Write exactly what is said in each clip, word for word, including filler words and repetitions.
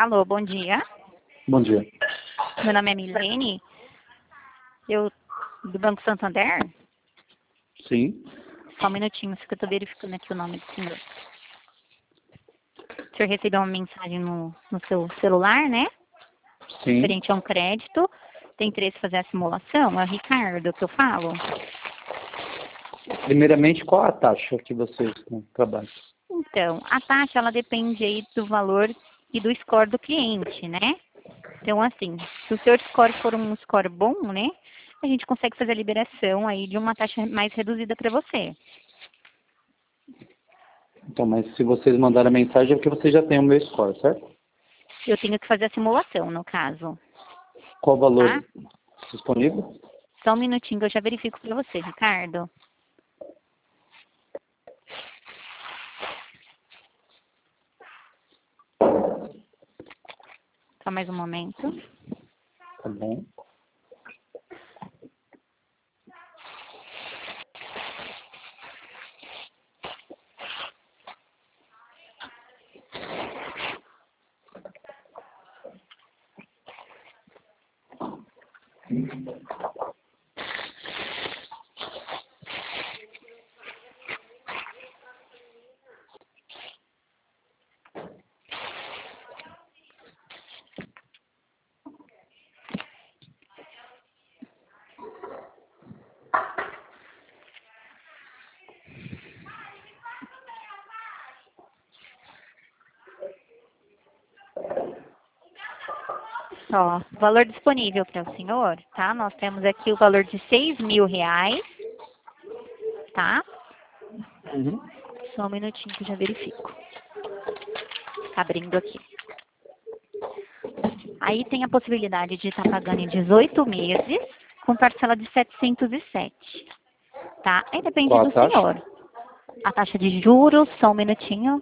Alô, bom dia. Bom dia. Meu nome é Milene. Eu, do Banco Santander. Sim. Só um minutinho, que eu estou verificando aqui o nome do senhor. O senhor recebeu uma mensagem no, no seu celular, né? Sim. Referente a um crédito. Tem interesse em fazer a simulação? É o Ricardo que eu falo. Primeiramente, qual a taxa que vocês trabalham? Então, a taxa, ela depende aí do valor e do score do cliente, né? Então, assim, se o seu score for um score bom, né? A gente consegue fazer a liberação aí de uma taxa mais reduzida para você. Então, mas se vocês mandarem a mensagem é porque vocês já têm o meu score, certo? Eu tenho que fazer a simulação, no caso. Qual o valor Tá? disponível? Só um minutinho que eu já verifico para você, Ricardo. Só mais um momento. Tá bom. Ó, valor disponível para o senhor, tá? Nós temos aqui o valor de seis mil reais, tá? Uhum. Só um minutinho que eu já verifico. Tá abrindo aqui. Aí tem a possibilidade de estar pagando em dezoito meses, com parcela de setecentos e sete, tá? Aí depende Qual a do taxa? senhor. A taxa de juros, só um minutinho.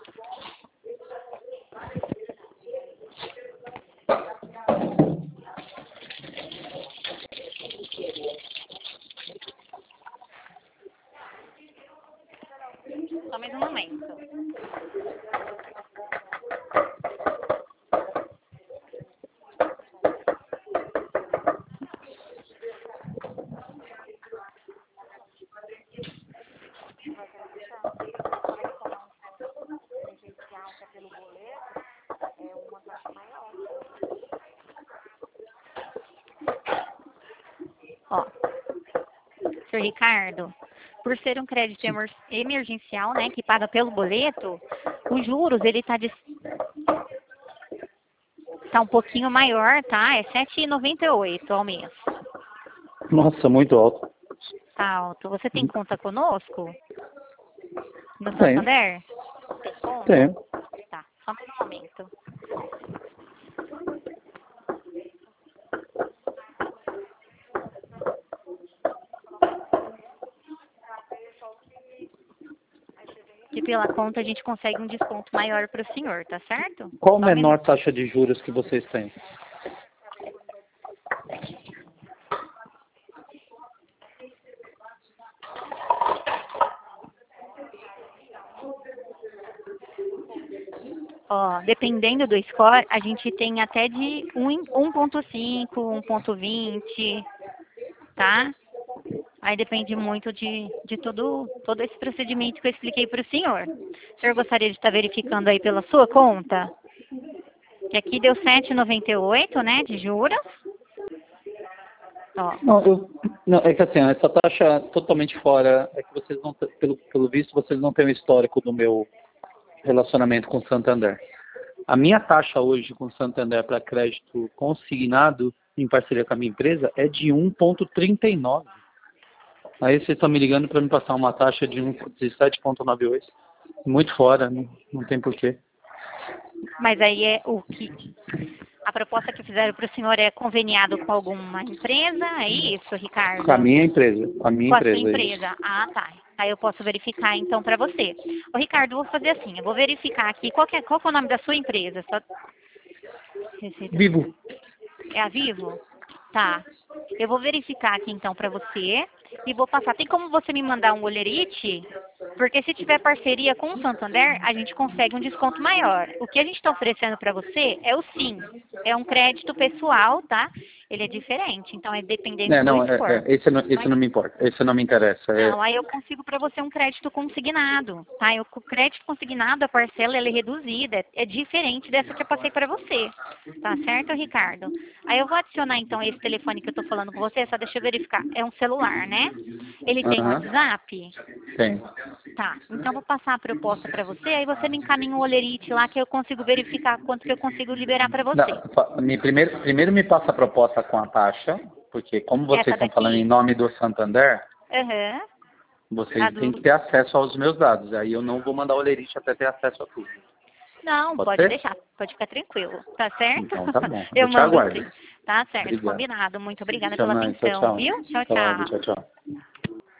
Só mais um momento. Ó, senhor Ricardo, por ser um crédito emer- emergencial, né, que paga pelo boleto, os juros, ele tá, de, tá um pouquinho maior, tá? É sete vírgula noventa e oito ao mês. Nossa, muito alto. Tá alto. Você tem conta conosco? No Tenho. Santander? Tem conta? Tenho. Tá, só mais um momento. Que pela conta a gente consegue um desconto maior para o senhor, tá certo? Qual a Só um menor minuto. taxa de juros que vocês têm? Ó, dependendo do score, a gente tem até de um ponto cinco, um ponto vinte, tá? Aí depende muito de, de todo, todo esse procedimento que eu expliquei para o senhor. O senhor gostaria de estar verificando aí pela sua conta? Que aqui deu sete vírgula noventa e oito, né, de juros. Ó, Não, eu, não, é que assim, essa taxa totalmente fora, é que vocês não, têm- pelo, pelo visto, vocês não têm o histórico do meu relacionamento com o Santander. A minha taxa hoje com o Santander para crédito consignado em parceria com a minha empresa é de um vírgula trinta e nove. Aí vocês estão me ligando para me passar uma taxa de um- de sete vírgula noventa e oito. Muito fora, não, não tem porquê. mas aí é o que... A proposta que fizeram para o senhor é conveniado com alguma empresa? É isso, Com a Ricardo? minha empresa, a minha Com a sua empresa, é isso. empresa? Ah, tá. Aí eu posso verificar então para você. Ô, Ricardo, eu vou fazer assim, eu vou verificar aqui, qual que é, qual que é o nome da sua empresa? Só... Receita. Vivo. É a Vivo? Tá. Eu vou verificar aqui então para você e vou passar. Tem como você me mandar um olerite Porque se tiver parceria com o Santander, a gente consegue um desconto maior. O que a gente está oferecendo para você é o Sim. É um crédito pessoal, tá? Ele é diferente, então é dependendo É, do não, é, esforço. é, esse, não, esse não me importa, esse não me interessa. É, Não, aí eu consigo para você um crédito consignado, tá? Eu, o crédito consignado, a parcela ela é reduzida, é, é diferente dessa que eu passei para você, tá certo, Ricardo? Aí eu vou adicionar então esse telefone que eu tô falando com você, só deixa eu verificar. É um celular, né? Ele tem aham, WhatsApp? tem. Tá, então eu vou passar a proposta para você, aí você me encaminha o olerite lá que eu consigo verificar quanto que eu consigo liberar para Não, você. fa- me, primeiro, primeiro me passa a proposta com a taxa, porque como vocês Essa estão falando em daqui? nome do Santander, Aham. A vocês têm do... que ter acesso aos meus dados. Aí eu não vou mandar o Lerite até ter acesso a tudo. Não, Pode pode ser? deixar, pode ficar tranquilo, tá certo? Então tá bom. Eu Eu te mando aguardo. sim. Tá certo, Obrigado. combinado. Muito obrigada Até pela mais. Tchau, atenção, tchau. viu? Tchau, Até logo. tchau. Tchau, tchau.